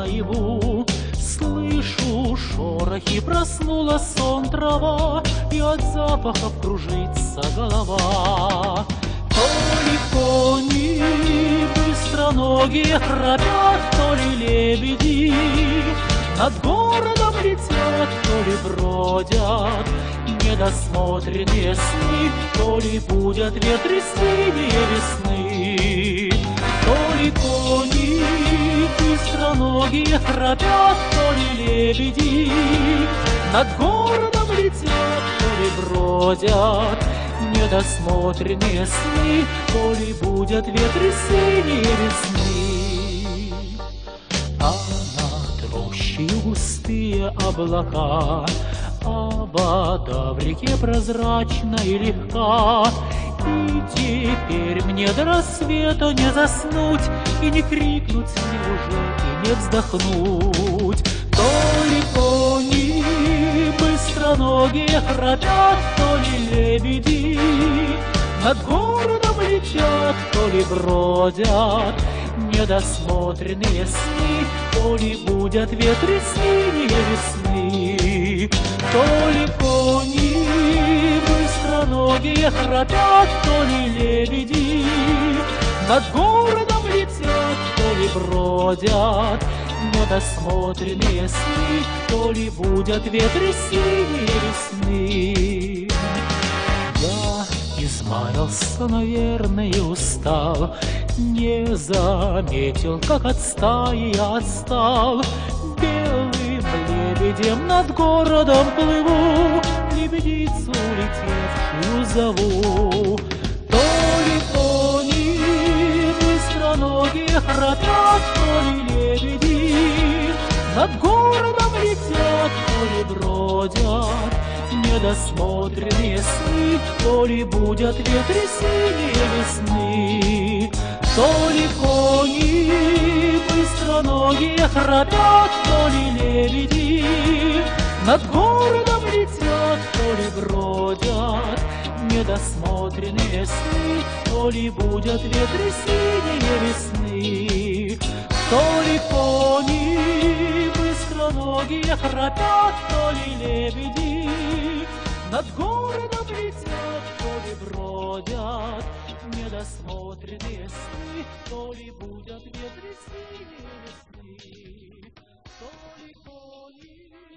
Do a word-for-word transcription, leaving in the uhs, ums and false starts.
наяву. Слышу шорохи, проснула сон трава, и от запахов кружится голова. То ли кони быстроногие храпят, то ли лебеди над городом летят, то ли бродят недосмотренные сны, то ли будят ветры синие весны. То ли кони быстроногие храпят, то ли лебеди над городом летят, то ли бродят недосмотренные сны, то ли будут ветры синие весны. А над рощей густые облака, а вода в реке прозрачна и легка. И теперь мне до рассвета не заснуть, и не крикнуть мне уже, и не вздохнуть. То ли кони быстроногие храпят, то ли лебеди над городом летят, то ли бродят недосмотренные сны, то ли будут ветры синие весны. То ли кони быстроногие храпят, то ли лебеди над городом летят, то ли бродят недосмотренные сны, то ли будут ветры синие весны. Я измаялся, наверное, и устал, не заметил, как от стаи я отстал. Белым лебедем над городом плыву, лебедицу летевшую зову. То ли кони быстроногие храпят, то ли лебеди над городом летят, то ли бродят недосмотренные сны, то ли будут ветры синие весны. То ли кони быстроногие храпят, то ли лебеди над городом летят, то ли бродят недосмотренные сны, то ли будут ветры синие весны. То ли кони быстроногие храпят, то ли лебеди над городом летят, то ли бродят недосмотренные сны, то ли будут ветры синие весны. То ли кони